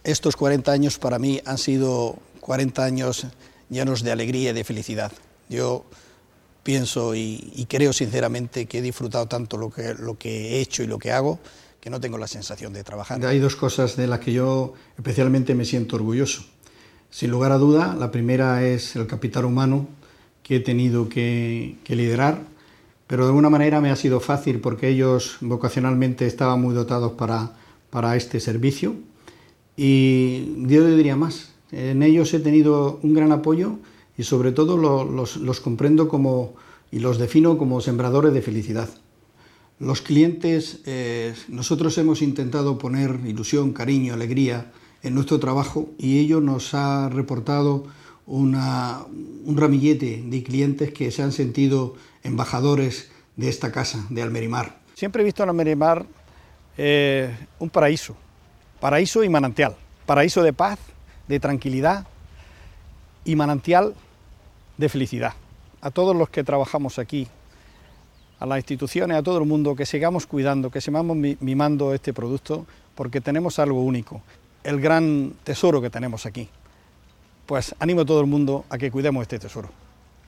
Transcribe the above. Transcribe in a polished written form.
Estos 40 años para mí han sido 40 años llenos de alegría y de felicidad. Yo pienso y creo sinceramente que he disfrutado tanto lo que he hecho y lo que hago, que no tengo la sensación de trabajar. Hay dos cosas de las que yo especialmente me siento orgulloso. Sin lugar a duda, la primera es el capital humano que he tenido que liderar, pero de alguna manera me ha sido fácil porque ellos vocacionalmente estaban muy dotados para este servicio, y yo diría más, en ellos he tenido un gran apoyo y sobre todo los comprendo y los defino como sembradores de felicidad. Los clientes, nosotros hemos intentado poner ilusión, cariño, alegría en nuestro trabajo, y ello nos ha reportado un ramillete de clientes que se han sentido embajadores de esta casa, de Almerimar. Siempre he visto en Almerimar un paraíso y manantial, paraíso de paz, de tranquilidad y manantial de felicidad. A todos los que trabajamos aquí, a las instituciones, a todo el mundo, que sigamos cuidando, que sigamos mimando este producto, porque tenemos algo único, el gran tesoro que tenemos aquí. Pues animo a todo el mundo a que cuidemos este tesoro.